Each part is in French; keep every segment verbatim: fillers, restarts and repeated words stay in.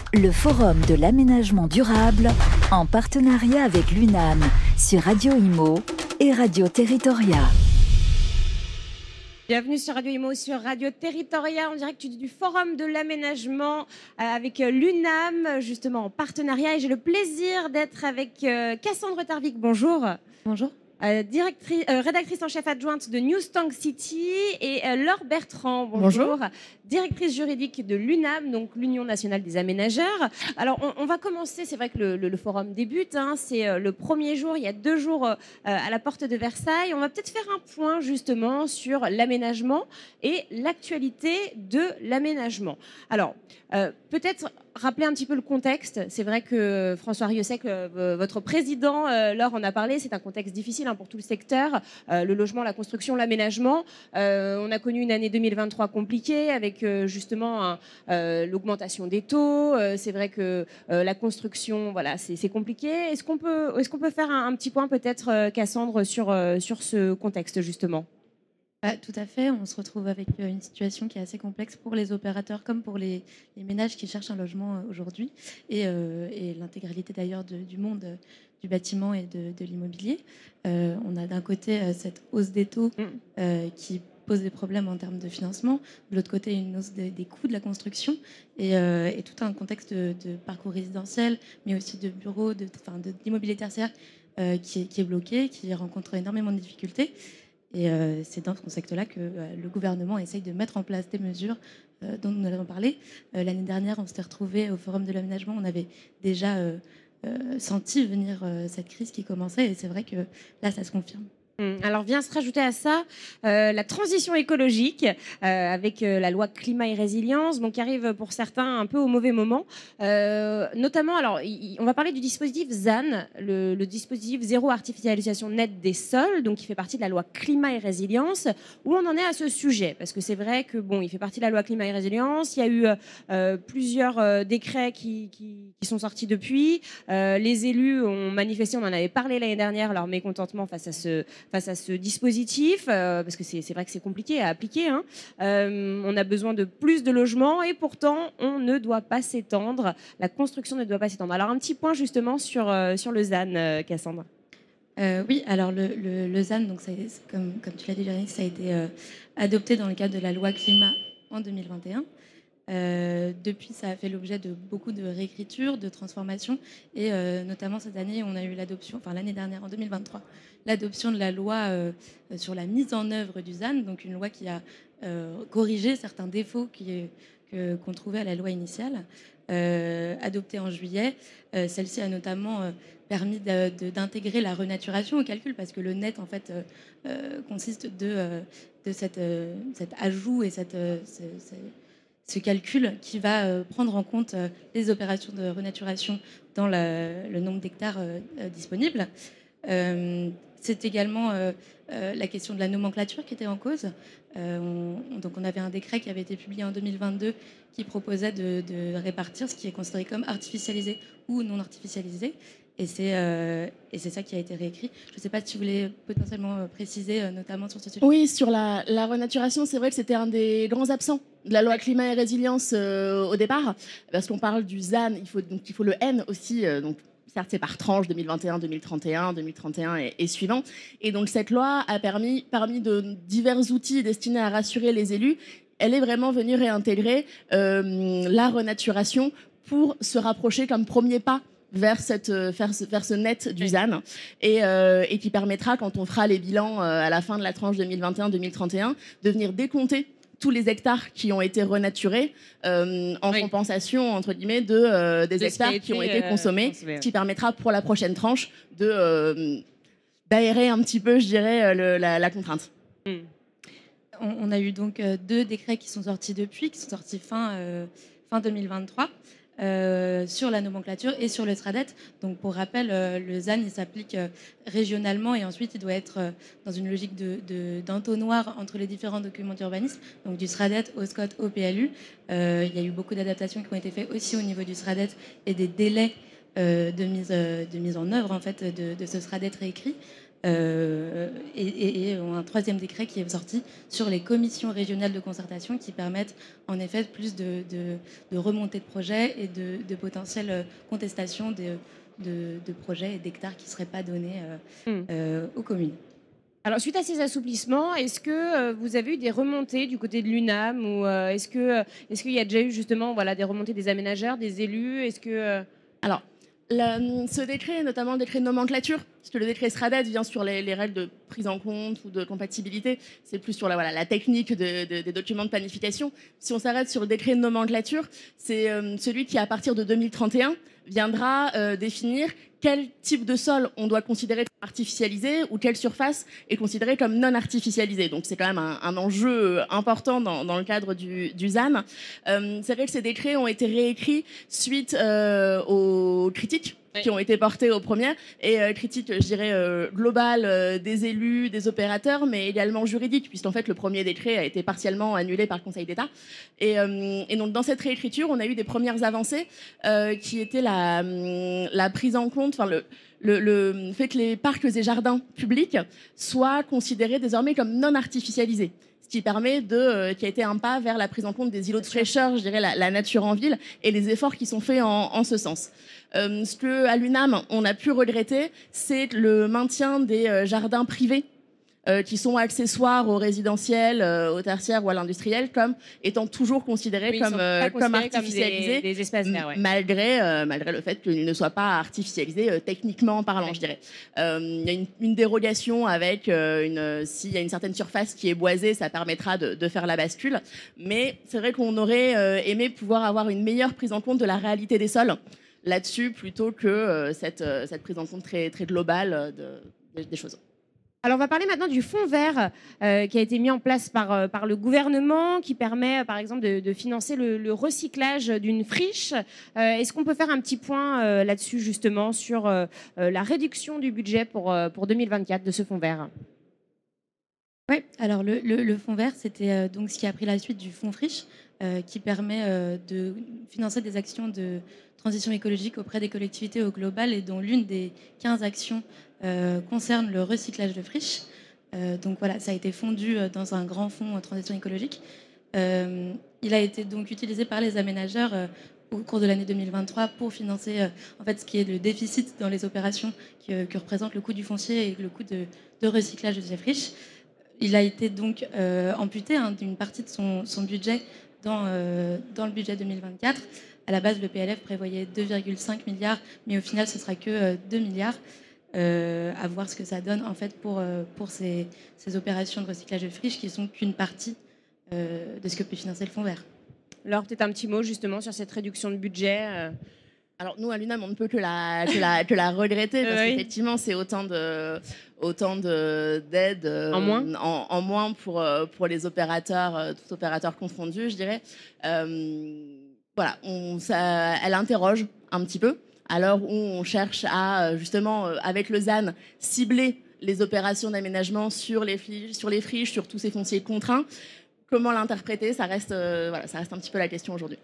Le Forum de l'aménagement durable en partenariat avec l'U N A M sur Radio Imo et Radio Territoria. Bienvenue sur Radio Imo, sur Radio Territoria, en direct du Forum de l'aménagement avec l'U N A M, justement en partenariat. Et j'ai le plaisir d'être avec Cassandre Tarvik. Bonjour. Bonjour. Euh, directrice, euh, rédactrice en chef adjointe de News Tank City, et euh, Laure Bertrand, bonjour, bonjour, directrice juridique de l'U N A M, donc l'Union nationale des aménageurs. Alors on, on va commencer, c'est vrai que le, le, le forum débute, hein, c'est euh, le premier jour, il y a deux jours euh, à la porte de Versailles. On va peut-être faire un point justement sur l'aménagement et l'actualité de l'aménagement. Alors euh, peut-être rappeler un petit peu le contexte. C'est vrai que François Rieussec, euh, votre président, euh, Laure en a parlé, c'est un contexte difficile hein, pour tout le secteur, euh, le logement, la construction, l'aménagement. Euh, on a connu une année deux mille vingt-trois compliquée avec euh, justement un, euh, l'augmentation des taux. Euh, c'est vrai que euh, la construction, voilà, c'est, c'est compliqué. Est-ce qu'on peut, est-ce qu'on peut faire un, un petit point peut-être, euh, Cassandre, sur, euh, sur ce contexte justement ? Bah, tout à fait, on se retrouve avec une situation qui est assez complexe pour les opérateurs comme pour les, les ménages qui cherchent un logement aujourd'hui et, euh, et l'intégralité d'ailleurs de, du monde euh, du bâtiment et de, de l'immobilier. Euh, on a d'un côté euh, cette hausse des taux euh, qui pose des problèmes en termes de financement, de l'autre côté une hausse des, des coûts de la construction et, euh, et tout un contexte de, de parcours résidentiel, mais aussi de bureaux, de, enfin, de, d'immobilier tertiaire euh, qui, est, qui est bloqué, qui rencontre énormément de difficultés. Et euh, c'est dans ce contexte-là que euh, le gouvernement essaye de mettre en place des mesures euh, dont nous avons parlé. Euh, l'année dernière, on s'était retrouvés au Forum de l'aménagement. On avait déjà euh, euh, senti venir euh, cette crise qui commençait. Et c'est vrai que là, ça se confirme. Alors vient se rajouter à ça euh, la transition écologique euh, avec euh, la loi climat et résilience, donc qui arrive pour certains un peu au mauvais moment. Euh, notamment, alors y, on va parler du dispositif Z A N, le, le dispositif zéro artificialisation nette des sols, donc qui fait partie de la loi climat et résilience. Où on en est à ce sujet ? Parce que c'est vrai que bon, il fait partie de la loi climat et résilience. Il y a eu euh, plusieurs euh, décrets qui, qui, qui sont sortis depuis. Euh, les élus ont manifesté, on en avait parlé l'année dernière, leur mécontentement face à ce face à ce dispositif, euh, parce que c'est, c'est vrai que c'est compliqué à appliquer. Hein. Euh, on a besoin de plus de logements et pourtant, on ne doit pas s'étendre. La construction ne doit pas s'étendre. Alors, un petit point justement sur, euh, sur le Z A N, euh, Cassandre. Euh, oui, alors le, le, le Z A N, donc ça, comme, comme tu l'as dit, Véronique, ça a été euh, adopté dans le cadre de la loi climat en deux mille vingt et un. Euh, depuis, ça a fait l'objet de beaucoup de réécritures, de transformations, et euh, notamment cette année, on a eu l'adoption, enfin l'année dernière, en deux mille vingt-trois, l'adoption de la loi euh, sur la mise en œuvre du Z A N, donc une loi qui a euh, corrigé certains défauts qui, que, qu'on trouvait à la loi initiale, euh, adoptée en juillet. Euh, celle-ci a notamment euh, permis de, de, d'intégrer la renaturation au calcul, parce que le net, en fait, euh, euh, consiste de, euh, de cette, euh, cet ajout et cette... Euh, ce, ce, ce calcul qui va euh, prendre en compte euh, les opérations de renaturation dans la, le nombre d'hectares euh, euh, disponibles. Euh, c'est également euh, euh, la question de la nomenclature qui était en cause. Euh, on, donc on avait un décret qui avait été publié en deux mille vingt-deux qui proposait de, de répartir ce qui est considéré comme artificialisé ou non artificialisé. Et c'est, euh, et c'est ça qui a été réécrit. Je ne sais pas si tu voulais potentiellement préciser, euh, notamment sur ce sujet. Oui, sur la, la renaturation, c'est vrai que c'était un des grands absents de la loi climat et résilience euh, au départ, parce qu'on parle du Z A N, il faut, donc il faut le N aussi, euh, donc certes c'est par tranche deux mille vingt et un, deux mille trente et un, deux mille trente et un et, et suivant. Et donc cette loi a permis, parmi de divers outils destinés à rassurer les élus, elle est vraiment venue réintégrer euh, la renaturation pour se rapprocher comme premier pas vers, cette, vers, ce, vers ce net du Z A N et, euh, et qui permettra, quand on fera les bilans euh, à la fin de la tranche deux mille vingt et un, deux mille trente et un, de venir décompter tous les hectares qui ont été renaturés euh, en oui. compensation, entre guillemets, de, euh, des de hectares qui, qui ont été consommés, euh, consommé, ce qui permettra pour la prochaine tranche de, euh, d'aérer un petit peu, je dirais, le, la, la contrainte. Mm. On, on a eu donc euh, deux décrets qui sont sortis depuis, qui sont sortis fin, euh, fin deux mille vingt-trois. Euh, sur la nomenclature et sur le SRADET. Donc, pour rappel, euh, le Z A N, il s'applique euh, régionalement et ensuite, il doit être euh, dans une logique de, de, d'entonnoir entre les différents documents d'urbanisme, donc du SRADET au SCOT, au P L U. Euh, il y a eu beaucoup d'adaptations qui ont été faites aussi au niveau du SRADET et des délais euh, de, mise, euh, de mise en œuvre en fait, de, de ce SRADET réécrit. Euh, et, et, et un troisième décret qui est sorti sur les commissions régionales de concertation qui permettent en effet plus de, de, de remontée de projets et de, de potentielles contestations de, de, de projets et d'hectares qui ne seraient pas donnés euh, mmh. euh, aux communes. Alors, suite à ces assouplissements, est-ce que euh, vous avez eu des remontées du côté de l'UNAM ou euh, est-ce que, est-ce qu'il y a déjà eu justement voilà, des remontées des aménageurs, des élus? Est-ce que... Euh... Alors, La, ce décret, notamment le décret de nomenclature, parce que le décret SRADET vient sur les, les règles de prise en compte ou de compatibilité, c'est plus sur la, voilà, la technique de, de, des documents de planification. Si on s'arrête sur le décret de nomenclature, c'est euh, celui qui, à partir de deux mille trente et un, viendra euh, définir quel type de sol on doit considérer comme artificialisé ou quelle surface est considérée comme non artificialisée. Donc c'est quand même un, un enjeu important dans, dans le cadre du, du Z A N. Euh, c'est vrai que ces décrets ont été réécrits suite euh, aux critiques oui. qui ont été portées aux premières, et euh, critiques, je dirais, euh, globales euh, des élus, des opérateurs, mais également juridiques, puisqu'en fait le premier décret a été partiellement annulé par le Conseil d'État. Et, euh, et donc dans cette réécriture, on a eu des premières avancées euh, qui étaient la, la prise en compte, enfin le, le, le fait que les parcs et jardins publics soient considérés désormais comme non artificialisés. Ce qui permet de, euh, qui a été un pas vers la prise en compte des îlots de fraîcheur, je dirais la, la nature en ville, et les efforts qui sont faits en, en ce sens. Euh, ce que à l'UNAM on a pu regretter, c'est le maintien des euh, jardins privés euh, qui sont accessoires au résidentiel, euh, au tertiaire ou à l'industriel, comme étant toujours considérés oui, comme, euh, comme artificialisés, comme des, des espaces verts, ouais. malgré, euh, malgré le fait qu'ils ne soient pas artificialisés euh, techniquement parlant, ouais. je dirais. Il euh, y a une, une dérogation avec, euh, une, s'il y a une certaine surface qui est boisée, ça permettra de, de faire la bascule. Mais c'est vrai qu'on aurait euh, aimé pouvoir avoir une meilleure prise en compte de la réalité des sols là-dessus, plutôt que euh, cette, euh, cette prise en compte très, très globale de, de, des choses. Alors, on va parler maintenant du fonds vert euh, qui a été mis en place par, euh, par le gouvernement, qui permet, par exemple, de, de financer le, le recyclage d'une friche. Euh, est-ce qu'on peut faire un petit point euh, là-dessus, justement, sur euh, la réduction du budget pour, euh, pour deux mille vingt-quatre de ce fonds vert? Oui, alors le, le, le fonds vert, c'était euh, donc ce qui a pris la suite du fonds friche, euh, qui permet euh, de financer des actions de transition écologique auprès des collectivités au global, et dont l'une des quinze actions euh, concerne le recyclage de friches. Euh, donc voilà, ça a été fondu dans un grand fonds en transition écologique. Euh, il a été donc utilisé par les aménageurs euh, au cours de l'année deux mille vingt-trois pour financer euh, en fait, ce qui est le déficit dans les opérations qui, euh, que représente le coût du foncier et le coût de, de recyclage de ces friches. Il a été donc euh, amputé hein, d'une partie de son, son budget dans, euh, dans le budget deux mille vingt-quatre. À la base, le P L F prévoyait deux virgule cinq milliards, mais au final, ce sera que euh, deux milliards. Euh, à voir ce que ça donne en fait pour, euh, pour ces, ces opérations de recyclage de friches qui sont qu'une partie euh, de ce que peut financer le fonds vert. Alors, peut-être un petit mot justement sur cette réduction de budget euh... Alors nous, à l'UNAM, on ne peut que la, que la, que la regretter, parce oui. qu'effectivement, c'est autant de, autant de, d'aide euh, en moins, en, en moins pour, pour les opérateurs, tout opérateurs confondus, je dirais. Euh, voilà, on, ça, elle interroge un petit peu, à l'heure où on cherche à, justement, avec le Z A N, cibler les opérations d'aménagement sur les friches, sur les friches, sur tous ces fonciers contraints. Comment l'interpréter, ça reste, euh, voilà, ça reste un petit peu la question aujourd'hui.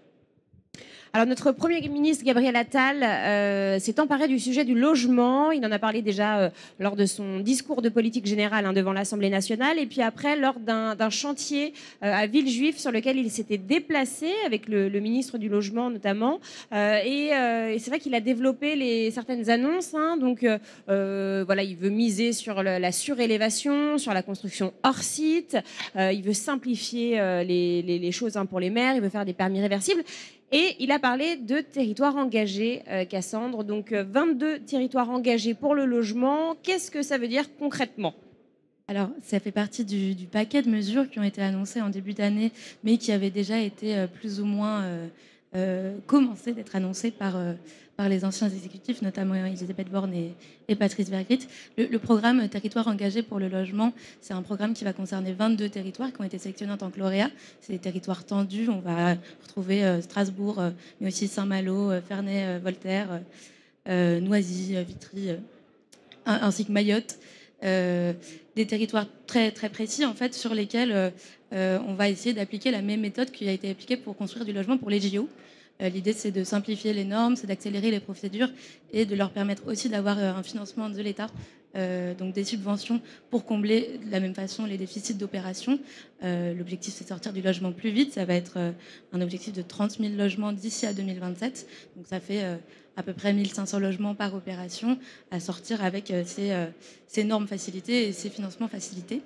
Alors, notre Premier ministre, Gabriel Attal, euh, s'est emparé du sujet du logement. Il en a parlé déjà euh, lors de son discours de politique générale hein, devant l'Assemblée nationale. Et puis après, lors d'un, d'un chantier euh, à Villejuif sur lequel il s'était déplacé avec le, le ministre du Logement notamment. Euh, et, euh, et c'est vrai qu'il a développé les, certaines annonces. Hein, donc, euh, voilà, il veut miser sur le, la surélévation, sur la construction hors site. Euh, il veut simplifier euh, les, les, les choses hein, pour les maires. Il veut faire des permis réversibles. Et il a parlé de territoires engagés, euh, Cassandre. Donc, euh, vingt-deux territoires engagés pour le logement. Qu'est-ce que ça veut dire concrètement ? Alors, ça fait partie du, du paquet de mesures qui ont été annoncées en début d'année, mais qui avaient déjà été euh, plus ou moins euh, euh, commencé d'être annoncées par, euh, par les anciens exécutifs, notamment Elisabeth Borne et, et Patrice Vergrit. Le, le programme Territoires engagés pour le logement, c'est un programme qui va concerner vingt-deux territoires qui ont été sélectionnés en tant que lauréats. C'est des territoires tendus. On va retrouver euh, Strasbourg, euh, mais aussi Saint-Malo, euh, Ferney, euh, Voltaire, euh, Noisy, euh, Vitry, euh, ainsi que Mayotte. Euh, des territoires très, très précis en fait, sur lesquels euh, euh, on va essayer d'appliquer la même méthode qui a été appliquée pour construire du logement pour les J O. Euh, l'idée, c'est de simplifier les normes, c'est d'accélérer les procédures et de leur permettre aussi d'avoir euh, un financement de l'État, euh, donc des subventions pour combler de la même façon les déficits d'opération. Euh, l'objectif, c'est de sortir du logement plus vite. Ça va être euh, un objectif de trente mille logements d'ici à deux mille vingt-sept. Donc ça fait euh, à peu près mille cinq cents logements par opération à sortir avec euh, ces, euh, ces normes facilitées et ces financements facilités.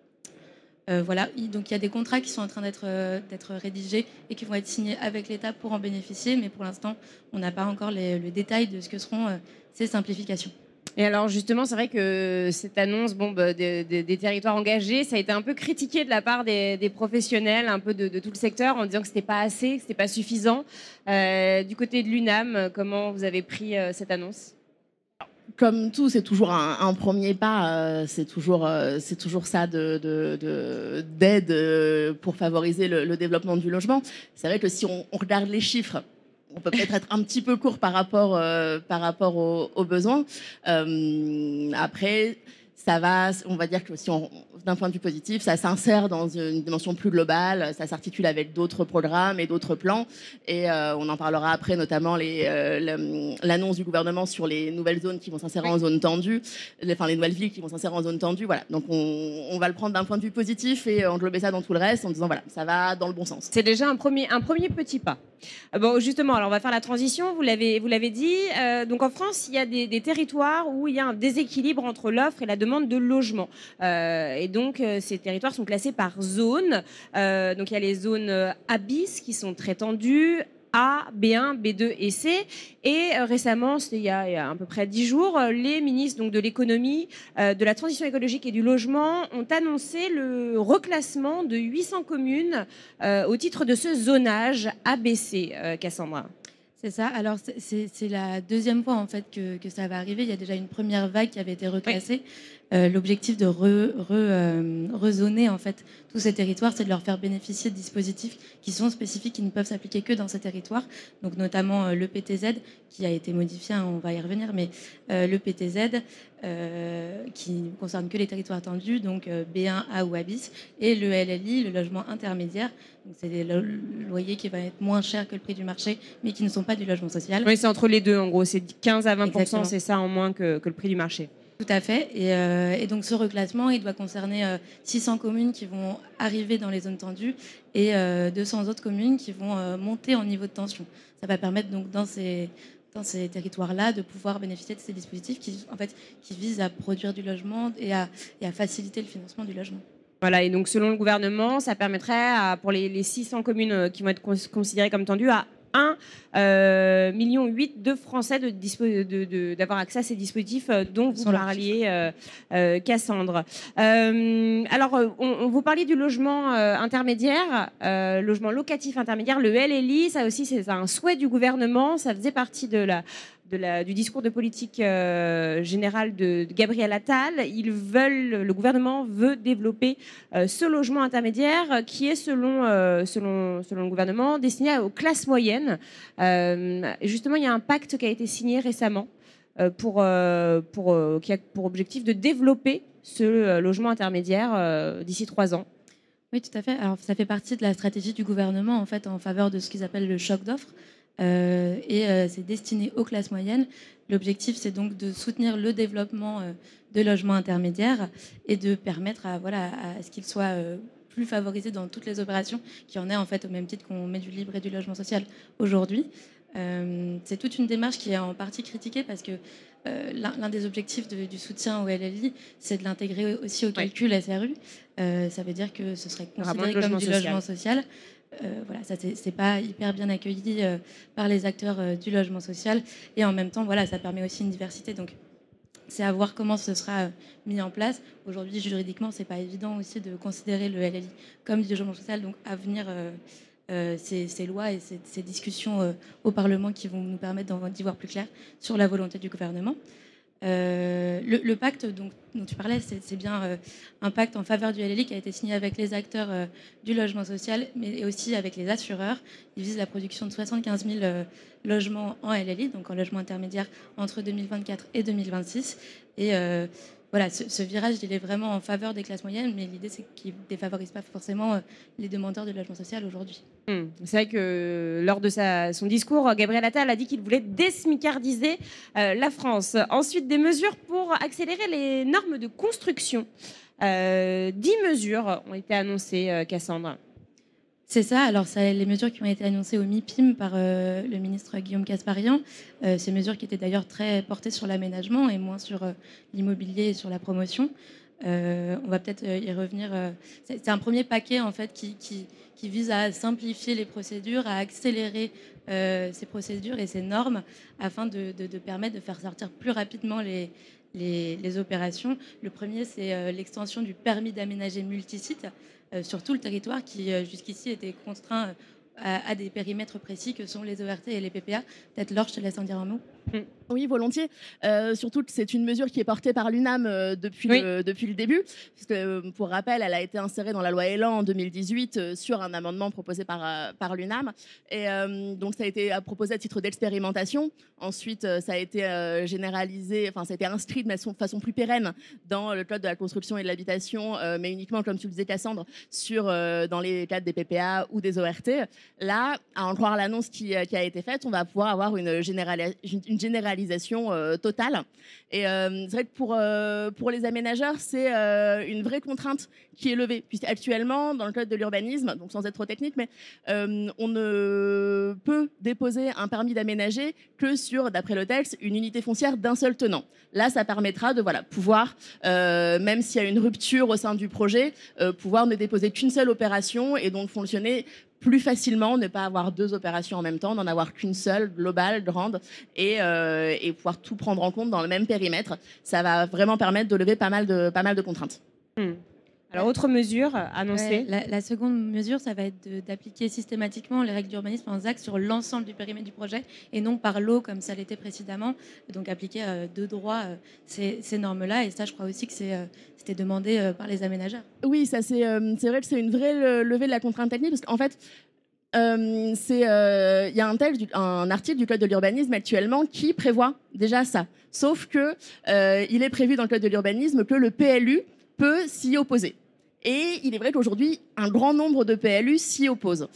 Euh, voilà, donc il y a des contrats qui sont en train d'être euh, d'être rédigés et qui vont être signés avec l'État pour en bénéficier, mais pour l'instant, on n'a pas encore les, le détail de ce que seront euh, ces simplifications. Et alors justement, c'est vrai que cette annonce bon, bah, des, des, des territoires engagés, ça a été un peu critiqué de la part des, des professionnels, un peu de, de tout le secteur, en disant que c'était pas assez, que c'était pas suffisant. Euh, du côté de l'UNAM, comment vous avez pris euh, cette annonce ? Comme tout, c'est toujours un, un premier pas. Euh, c'est toujours, euh, c'est toujours ça de, de, de, d'aide euh, pour favoriser le, le développement du logement. C'est vrai que si on, on regarde les chiffres, on peut peut-être être un petit peu court par rapport, euh, par rapport aux, aux besoins. Euh, après, ça va, on va dire que si on, d'un point de vue positif, ça s'insère dans une dimension plus globale, ça s'articule avec d'autres programmes et d'autres plans. Et euh, on en parlera après, notamment les, euh, l'annonce du gouvernement sur les nouvelles zones qui vont s'insérer en zone tendue, les, enfin les nouvelles villes qui vont s'insérer en zone tendue. Voilà. Donc on, on va le prendre d'un point de vue positif et englober ça dans tout le reste en disant voilà, ça va dans le bon sens. C'est déjà un premier, un premier petit pas. Bon, justement, alors on va faire la transition. Vous l'avez, vous l'avez dit. Euh, donc en France, il y a des, des territoires où il y a un déséquilibre entre l'offre et la demande de logement. Euh, et donc euh, ces territoires sont classés par zone. Euh, donc il y a les zones euh, A bis qui sont très tendues. A, B un, B deux et C. Et euh, récemment, c'était il y, a, il y a à peu près dix jours, les ministres donc, de l'économie, euh, de la transition écologique et du logement ont annoncé le reclassement de huit cents communes euh, au titre de ce zonage A B C, euh, Cassandra. C'est ça. Alors, c'est, c'est, c'est la deuxième fois en fait que, que ça va arriver. Il y a déjà une première vague qui avait été reclassée. Oui. Euh, l'objectif de re, re, euh, rezoner en fait tous ces territoires, c'est de leur faire bénéficier de dispositifs qui sont spécifiques, qui ne peuvent s'appliquer que dans ces territoires. Donc, notamment euh, le P T Z qui a été modifié, hein, on va y revenir, mais euh, le P T Z euh, qui ne concerne que les territoires tendus, donc euh, B un, A ou A bis, et le L L I, le logement intermédiaire. Donc, c'est des lo- loyers qui vont être moins chers que le prix du marché, mais qui ne sont pas du logement social. Oui, c'est entre les deux, en gros. C'est quinze à vingt pour cent, Exactement. C'est ça en moins que, que le prix du marché. Tout à fait. Et, euh, et donc ce reclassement, il doit concerner euh, six cents communes qui vont arriver dans les zones tendues et euh, deux cents autres communes qui vont euh, monter en niveau de tension. Ça va permettre donc dans ces, dans ces territoires-là de pouvoir bénéficier de ces dispositifs qui, en fait, qui visent à produire du logement et à, et à faciliter le financement du logement. Voilà, et donc selon le gouvernement, ça permettrait à, pour les, les six cents communes qui vont être considérées comme tendues à un million huit de Français de dispo- de, de, d'avoir accès à ces dispositifs dont vous parliez, euh, euh, Cassandre. Euh, alors, on, on vous parliez du logement euh, intermédiaire, euh, logement locatif intermédiaire, le L L I, ça aussi c'est un souhait du gouvernement, ça faisait partie de la... De la, du discours de politique euh, générale de, de Gabriel Attal. Ils veulent, le gouvernement veut développer euh, ce logement intermédiaire qui est, selon, euh, selon, selon le gouvernement, destiné aux classes moyennes. Euh, justement, il y a un pacte qui a été signé récemment euh, pour, euh, pour, euh, qui a pour objectif de développer ce euh, logement intermédiaire euh, d'ici trois ans. Oui, tout à fait. Alors, ça fait partie de la stratégie du gouvernement en fait, en faveur de ce qu'ils appellent le choc d'offres. Euh, et euh, c'est destiné aux classes moyennes. L'objectif, c'est donc de soutenir le développement euh, de logements intermédiaires et de permettre à, voilà, à ce qu'ils soient euh, plus favorisés dans toutes les opérations, qu'il y en ait en fait au même titre qu'on met du libre et du logement social aujourd'hui. Euh, c'est toute une démarche qui est en partie critiquée parce que euh, l'un, l'un des objectifs de, du soutien au L L I, c'est de l'intégrer aussi au calcul ouais. S R U. Euh, ça veut dire que ce serait considéré comme du social. logement social. Euh, voilà, ça c'est, c'est pas hyper bien accueilli euh, par les acteurs euh, du logement social et en même temps, voilà, ça permet aussi une diversité. Donc, c'est à voir comment ce sera euh, mis en place. Aujourd'hui, juridiquement, c'est pas évident aussi de considérer le L L I comme du logement social. Donc, à venir, euh, euh, ces, ces lois et ces, ces discussions euh, au Parlement qui vont nous permettre d'en, d'y voir plus clair sur la volonté du gouvernement. Euh, le, le pacte donc, dont tu parlais, c'est, c'est bien euh, un pacte en faveur du L L I qui a été signé avec les acteurs euh, du logement social, mais aussi avec les assureurs. Il vise la production de soixante-quinze mille euh, logements en L L I, donc en logement intermédiaire, entre deux mille vingt-quatre et deux mille vingt-six. Et euh, voilà, ce, ce virage, il est vraiment en faveur des classes moyennes, mais l'idée, c'est qu'il ne défavorise pas forcément euh, les demandeurs de logement social aujourd'hui. Mmh. C'est vrai que lors de sa, son discours, Gabriel Attal a dit qu'il voulait désmicardiser euh, la France. Ensuite, des mesures pour accélérer les normes de construction. Euh, dix mesures ont été annoncées, euh, Cassandre. C'est ça. Alors, ça, les mesures qui ont été annoncées au MIPIM par euh, le ministre Guillaume Casparian, euh, ces mesures qui étaient d'ailleurs très portées sur l'aménagement et moins sur euh, l'immobilier et sur la promotion. Euh, on va peut-être y revenir. Euh, c'est, c'est un premier paquet en fait qui, qui, qui vise à simplifier les procédures, à accélérer euh, ces procédures et ces normes afin de, de, de permettre de faire sortir plus rapidement les, les, les opérations. Le premier, c'est euh, l'extension du permis d'aménager multisite euh, sur tout le territoire qui euh, jusqu'ici était contraint à, à des périmètres précis que sont les O R T et les P P A. Peut-être Laure, je te laisse en dire un mot. Oui, volontiers. Euh, surtout que c'est une mesure qui est portée par l'U N A M euh, depuis, oui. le, depuis le début. Parce que, euh, pour rappel, elle a été insérée dans la loi Elan en deux mille dix-huit euh, sur un amendement proposé par, euh, par l'U N A M. Et euh, donc, ça a été proposé à titre d'expérimentation. Ensuite, euh, ça a été euh, généralisé, enfin, ça a été inscrit de façon, façon plus pérenne dans le code de la construction et de l'habitation, euh, mais uniquement, comme tu le disais, Cassandre, sur, euh, dans les cadres des P P A ou des O R T. Là, à en croire l'annonce qui, qui a été faite, on va pouvoir avoir une, général, une généralisation Euh, totale. Et euh, c'est vrai que pour, euh, pour les aménageurs, c'est euh, une vraie contrainte qui est levée. Puisqu'actuellement, dans le code de l'urbanisme, donc sans être trop technique, mais euh, on ne peut déposer un permis d'aménager que sur, d'après le texte, une unité foncière d'un seul tenant. Là, ça permettra de voilà, pouvoir, euh, même s'il y a une rupture au sein du projet, euh, pouvoir ne déposer qu'une seule opération et donc fonctionner plus facilement, ne pas avoir deux opérations en même temps, n'en avoir qu'une seule, globale, grande, et, euh, et pouvoir tout prendre en compte dans le même périmètre. Ça va vraiment permettre de lever pas mal de, pas mal de contraintes. Mmh. Alors, autre mesure annoncée. Ouais, la, la seconde mesure, ça va être de, d'appliquer systématiquement les règles d'urbanisme en ZAC sur l'ensemble du périmètre du projet et non par lot comme ça l'était précédemment. Donc appliquer euh, de droit euh, ces, ces normes-là. Et ça, je crois aussi que c'est, euh, c'était demandé euh, par les aménageurs. Oui, ça c'est, euh, c'est vrai que c'est une vraie levée de la contrainte technique parce qu'en fait, euh, c'est, il euh, y a un, texte, un article du Code de l'urbanisme actuellement qui prévoit déjà ça. Sauf que euh, il est prévu dans le Code de l'urbanisme que le P L U peut s'y opposer. Et il est vrai qu'aujourd'hui, un grand nombre de P L U s'y opposent.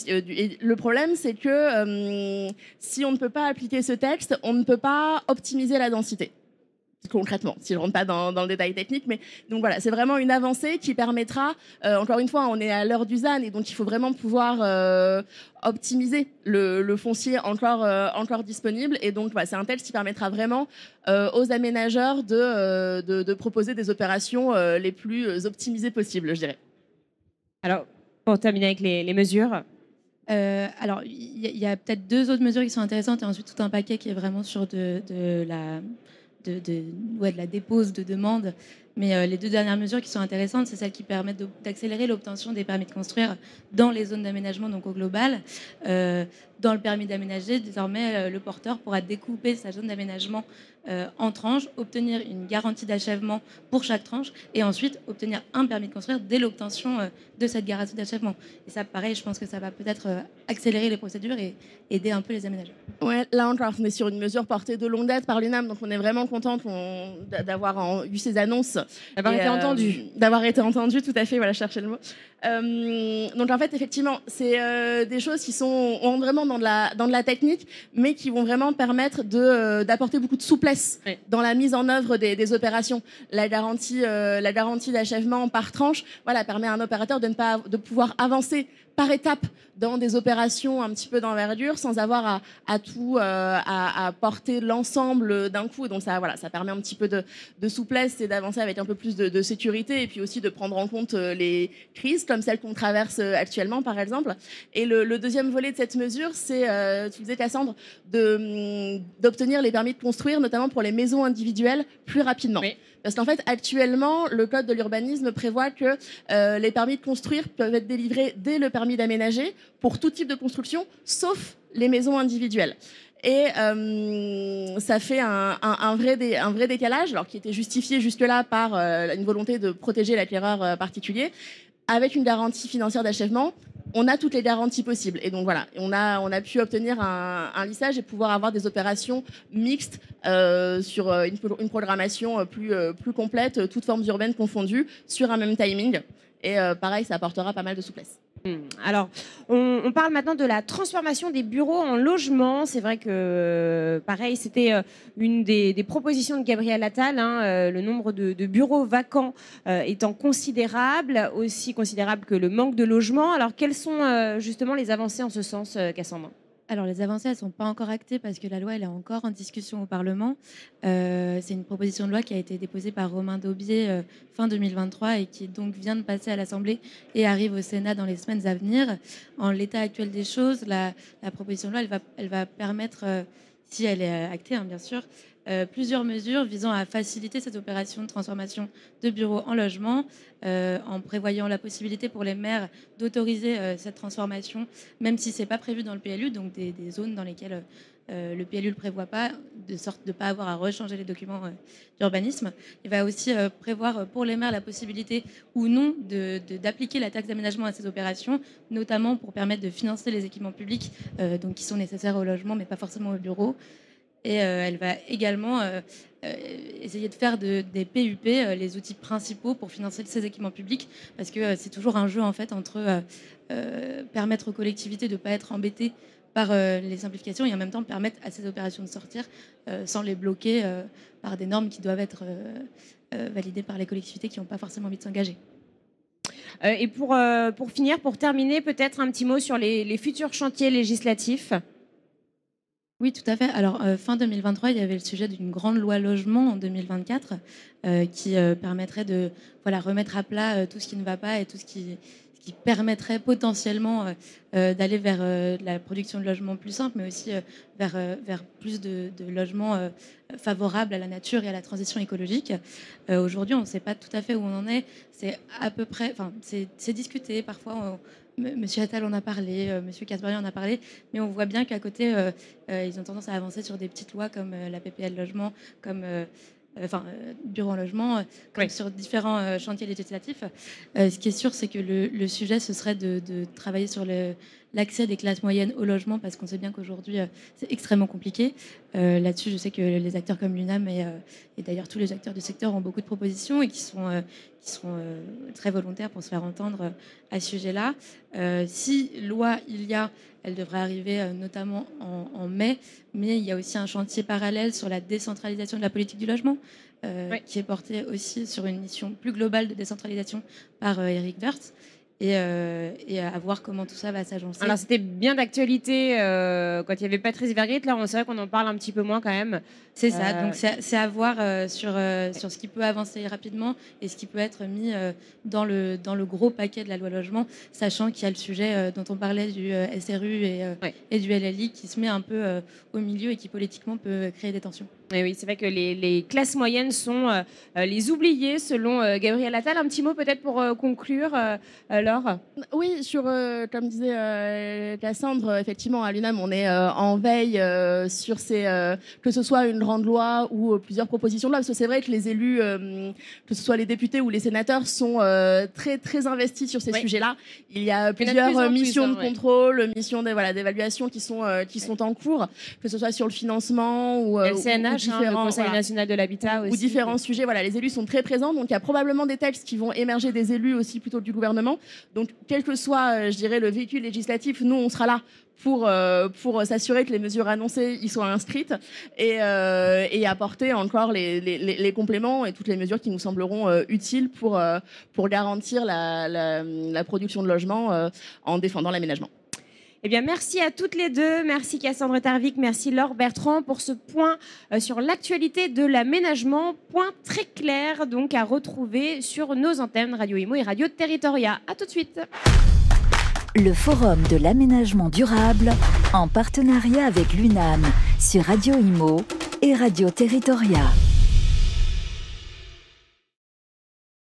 Et le problème, c'est que euh, si on ne peut pas appliquer ce texte, on ne peut pas optimiser la densité. Concrètement, si je ne rentre pas dans, dans le détail technique. Mais donc voilà, c'est vraiment une avancée qui permettra, euh, encore une fois, on est à l'heure du Z A N et donc il faut vraiment pouvoir euh, optimiser le, le foncier encore, euh, encore disponible. Et donc voilà, c'est un texte qui permettra vraiment euh, aux aménageurs de, euh, de, de proposer des opérations euh, les plus optimisées possibles, je dirais. Alors, pour terminer avec les, les mesures. Euh, alors, il y, y a peut-être deux autres mesures qui sont intéressantes et ensuite tout un paquet qui est vraiment sur de, de la... De, de, ouais, de la dépose de demande. Mais euh, les deux dernières mesures qui sont intéressantes, c'est celles qui permettent de, d'accélérer l'obtention des permis de construire dans les zones d'aménagement, donc au global. Euh, dans le permis d'aménager, désormais, euh, le porteur pourra découper sa zone d'aménagement euh, en tranches, obtenir une garantie d'achèvement pour chaque tranche et ensuite obtenir un permis de construire dès l'obtention euh, de cette garantie d'achèvement. Et ça, pareil, je pense que ça va peut-être euh, accélérer les procédures et aider un peu les aménageurs. Ouais, là encore, on est sur une mesure portée de longue date par l'U N A M, donc on est vraiment content d'avoir en, eu ces annonces. D'avoir été euh, entendu. D'avoir été entendu, tout à fait, voilà, chercher le mot. Euh, donc en fait, effectivement, c'est euh, des choses qui sont on rentre vraiment dans de, la, dans de la technique, mais qui vont vraiment permettre de, euh, d'apporter beaucoup de souplesse oui. dans la mise en œuvre des, des opérations. La garantie, euh, la garantie d'achèvement par tranche, voilà, permet à un opérateur de, ne pas, de pouvoir avancer par étapes dans des opérations un petit peu d'envergure sans avoir à, à tout euh, à, à porter l'ensemble d'un coup. Et donc ça, voilà, ça permet un petit peu de, de souplesse et d'avancer avec un peu plus de, de sécurité et puis aussi de prendre en compte les crises comme celle qu'on traverse actuellement, par exemple. Et le, le deuxième volet de cette mesure, c'est, euh, tu disais Cassandre, de, d'obtenir les permis de construire, notamment pour les maisons individuelles, plus rapidement. Oui. Parce qu'en fait, actuellement, le Code de l'urbanisme prévoit que euh, les permis de construire peuvent être délivrés dès le permis d'aménager pour tout type de construction, sauf les maisons individuelles. Et euh, ça fait un, un, un, vrai dé, un vrai décalage, alors qui était justifié jusque-là par euh, une volonté de protéger l'acquéreur euh, particulier, avec une garantie financière d'achèvement. on a toutes les garanties possibles. Et donc voilà, on a, on a pu obtenir un, un lissage et pouvoir avoir des opérations mixtes euh, sur une, une programmation plus, plus complète, toutes formes urbaines confondues, sur un même timing. Et euh, pareil, ça apportera pas mal de souplesse. Alors, on, on parle maintenant de la transformation des bureaux en logements. C'est vrai que, pareil, c'était une des, des propositions de Gabriel Attal, hein, le nombre de, de bureaux vacants euh, étant considérable, aussi considérable que le manque de logements. Alors, quelles sont euh, justement les avancées en ce sens, euh, Cassandre ? Alors, les avancées, elles ne sont pas encore actées parce que la loi, elle est encore en discussion au Parlement. Euh, c'est une proposition de loi qui a été déposée par Romain Daubié euh, fin deux mille vingt-trois et qui donc vient de passer à l'Assemblée et arrive au Sénat dans les semaines à venir. En l'état actuel des choses, la, la proposition de loi, elle va, elle va permettre, euh, si elle est actée, hein, bien sûr, Euh, plusieurs mesures visant à faciliter cette opération de transformation de bureaux en logements, euh, en prévoyant la possibilité pour les maires d'autoriser euh, cette transformation, même si ce n'est pas prévu dans le P L U, donc des, des zones dans lesquelles euh, le P L U ne le prévoit pas, de sorte de ne pas avoir à rechanger les documents euh, d'urbanisme. Il va aussi euh, prévoir pour les maires la possibilité ou non de, de, d'appliquer la taxe d'aménagement à ces opérations, notamment pour permettre de financer les équipements publics euh, donc qui sont nécessaires au logement, mais pas forcément aux bureaux. Et euh, elle va également euh, euh, essayer de faire de, des P U P euh, les outils principaux pour financer ces équipements publics, parce que euh, c'est toujours un jeu en fait entre euh, euh, permettre aux collectivités de ne pas être embêtées par euh, les simplifications et en même temps permettre à ces opérations de sortir euh, sans les bloquer euh, par des normes qui doivent être euh, euh, validées par les collectivités qui n'ont pas forcément envie de s'engager. Euh, et pour, euh, pour finir, pour terminer, peut-être un petit mot sur les, les futurs chantiers législatifs. Oui, tout à fait. Alors, euh, fin deux mille vingt-trois, il y avait le sujet d'une grande loi logement en deux mille vingt-quatre euh, qui euh, permettrait de voilà, remettre à plat euh, tout ce qui ne va pas et tout ce qui, ce qui permettrait potentiellement euh, euh, d'aller vers euh, la production de logements plus simples, mais aussi euh, vers, euh, vers plus de, de logements euh, favorables à la nature et à la transition écologique. Euh, aujourd'hui, on ne sait pas tout à fait où on en est. C'est à peu près, enfin, c'est, c'est discuté. Parfois, on, Monsieur Attal en a parlé, euh, Monsieur Casbarian en a parlé, mais on voit bien qu'à côté, euh, euh, ils ont tendance à avancer sur des petites lois comme euh, la P P L logement, comme euh, enfin euh, bureau en logement, euh, comme oui. sur différents euh, chantiers législatifs. Euh, ce qui est sûr, c'est que le, le sujet, ce serait de, de travailler sur le, l'accès des classes moyennes au logement, parce qu'on sait bien qu'aujourd'hui, euh, c'est extrêmement compliqué. Euh, là-dessus, je sais que les acteurs comme l'UNAM et, euh, et d'ailleurs tous les acteurs du secteur ont beaucoup de propositions et qui sont, euh, qui sont euh, très volontaires pour se faire entendre euh, à ce sujet-là. Euh, si loi il y a, elle devrait arriver euh, notamment en, en mai, mais il y a aussi un chantier parallèle sur la décentralisation de la politique du logement, euh, oui. qui est porté aussi sur une mission plus globale de décentralisation par euh, Éric Woerth. Et, euh, et à voir comment tout ça va s'agencer. Alors, c'était bien d'actualité euh, quand il y avait Patrice Vergrit. Là, c'est vrai qu'on en parle un petit peu moins quand même. C'est ça. Euh... Donc, c'est, c'est à voir euh, sur, euh, sur ce qui peut avancer rapidement et ce qui peut être mis euh, dans, le, dans le gros paquet de la loi logement, sachant qu'il y a le sujet euh, dont on parlait du euh, S R U et, euh, ouais. et du L L I qui se met un peu euh, au milieu et qui politiquement peut créer des tensions. Et oui, c'est vrai que les, les classes moyennes sont euh, les oubliées, selon euh, Gabriel Attal. Un petit mot peut-être pour euh, conclure, euh, Laure. Oui, sur, euh, comme disait euh, Cassandre, effectivement, à l'UNAM, on est euh, en veille euh, sur ces, euh, que ce soit une grande loi ou euh, plusieurs propositions de loi, parce que c'est vrai que les élus, euh, que ce soit les députés ou les sénateurs, sont euh, très, très investis sur ces oui. sujets-là. Il y a plusieurs Il y a de missions plus, hein, de contrôle, ouais. missions de, voilà, d'évaluation qui sont, euh, qui sont en cours, que ce soit sur le financement ou... Euh, L C N H, Hein, le Conseil voilà, national de l'habitat aussi. Ou différents sujets. Voilà, les élus sont très présents, donc il y a probablement des textes qui vont émerger des élus aussi plutôt du gouvernement. Donc, quel que soit, euh, je dirais, le véhicule législatif, nous, on sera là pour, euh, pour s'assurer que les mesures annoncées y soient inscrites et, euh, et apporter encore les, les, les compléments et toutes les mesures qui nous sembleront euh, utiles pour, euh, pour garantir la, la, la production de logements euh, en défendant l'aménagement. Eh bien, merci à toutes les deux. Merci Cassandre Tarvik, merci Laure Bertrand pour ce point euh, sur l'actualité de l'aménagement. Point très clair donc à retrouver sur nos antennes Radio Imo et Radio Territoria. À tout de suite. Le Forum de l'aménagement durable en partenariat avec l'UNAM sur Radio Imo et Radio Territoria.